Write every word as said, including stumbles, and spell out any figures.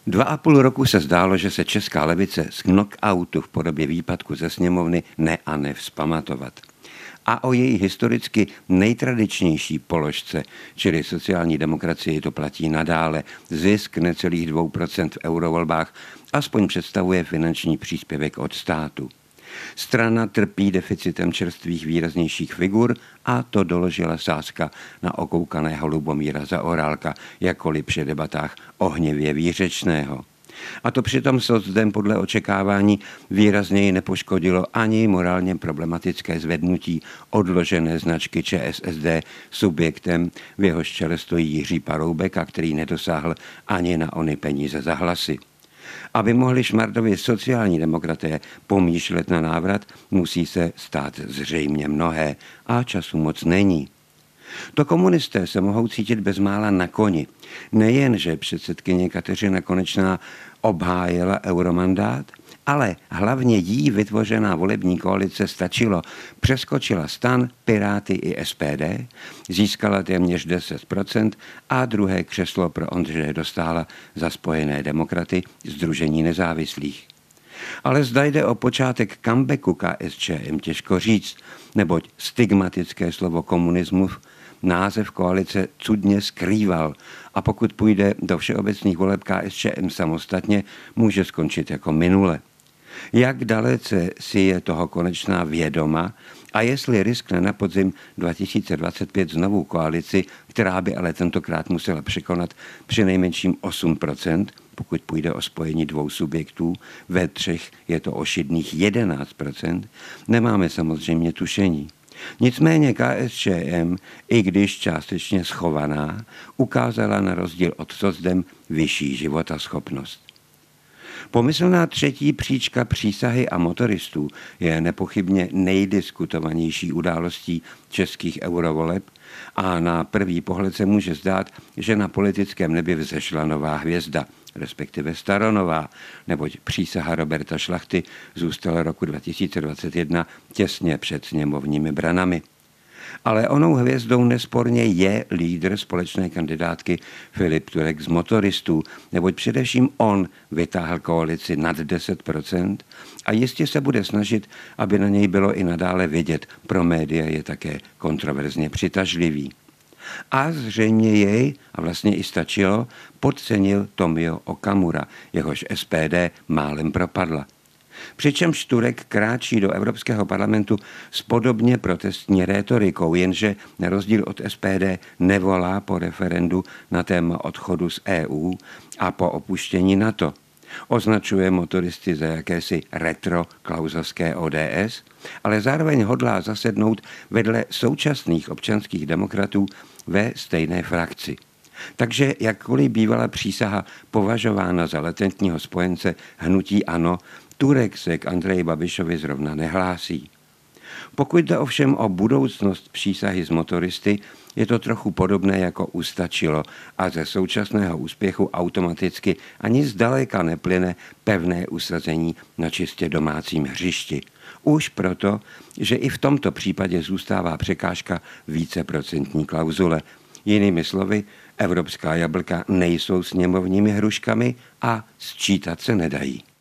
Dva a půl roku se zdálo, že se česká levice z knockoutu v podobě výpadku ze sněmovny ne a nevzpamatovat. A o její historicky nejtradičnější položce, čili sociální demokracii, to platí nadále. Zisk necelých dvou procent v eurovolbách aspoň představuje finanční příspěvek od státu. Strana trpí deficitem čerstvých výraznějších figur a to doložila sázka na okoukaného Lubomíra Zaorálka, jakkoliv při debatách ohnivě výřečného. A to přitom socdem podle očekávání výrazněji nepoškodilo ani morálně problematické zvednutí odložené značky ČSSD subjektem, v jehož čele stojí Jiří Paroubek, a který nedosáhl ani na ony peníze za hlasy. Aby mohli Šmardovi sociální demokraté pomýšlet na návrat, musí se stát zřejmě mnohé a času moc není. To komunisté se mohou cítit bezmála na koni. Nejen, že předsedkyně Kateřina Konečná obhájila euromandát, ale hlavně jí vytvořená volební koalice stačilo. Přeskočila STAN, Piráty i S P D, získala téměř deset procent a druhé křeslo pro Ondřeje Dostála za Spojené demokraty, Sdružení nezávislých. Ale zda jde o počátek comebacku K S Č M těžko říct, neboť stigmatické slovo komunismus název koalice cudně skrýval a pokud půjde do všeobecných voleb K S Č M samostatně, může skončit jako minule. Jak dalece si je toho Konečná vědoma a jestli riskne na podzim dva tisíce dvacet pět znovu koalici, která by ale tentokrát musela překonat přinejmenším osm procent, pokud půjde o spojení dvou subjektů, ve třech je to ošidných jedenáct procent, nemáme samozřejmě tušení. Nicméně K S Č M, i když částečně schovaná, ukázala na rozdíl od socdem vyšší životaschopnost. Pomyslná třetí příčka přísahy a motoristů je nepochybně nejdiskutovanější událostí českých eurovoleb a na první pohled se může zdát, že na politickém nebi vzešla nová hvězda, respektive staronová, neboť přísaha Roberta Šlachty zůstala roku dva tisíce dvacet jedna těsně před sněmovními branami. Ale onou hvězdou nesporně je lídr společné kandidátky Filip Turek z motoristů, neboť především on vytáhl koalici nad deset procent a jistě se bude snažit, aby na něj bylo i nadále vidět. Pro média je také kontroverzně přitažlivý. A zřejmě jej, a vlastně i stačilo, podcenil Tomio Okamura, jehož S P D málem propadla. Přičemž Turek kráčí do Evropského parlamentu s podobně protestní rétorikou, jenže na rozdíl od S P D nevolá po referendu na téma odchodu z E U a po opuštění NATO. Označuje motoristy za jakési retro klausovské O D S, ale zároveň hodlá zasednout vedle současných občanských demokratů ve stejné frakci. Takže jakkoliv bývala přísaha považována za latentního spojence hnutí ANO, Turek se k Andreji Babišovi zrovna nehlásí. Pokud jde ovšem o budoucnost přísahy z motoristy, je to trochu podobné jako u Stačilo a ze současného úspěchu automaticky ani zdaleka neplyne pevné usazení na čistě domácím hřišti. Už proto, že i v tomto případě zůstává překážka víceprocentní klauzule. Jinými slovy, evropská jablka nejsou sněmovními hruškami a sčítat se nedají.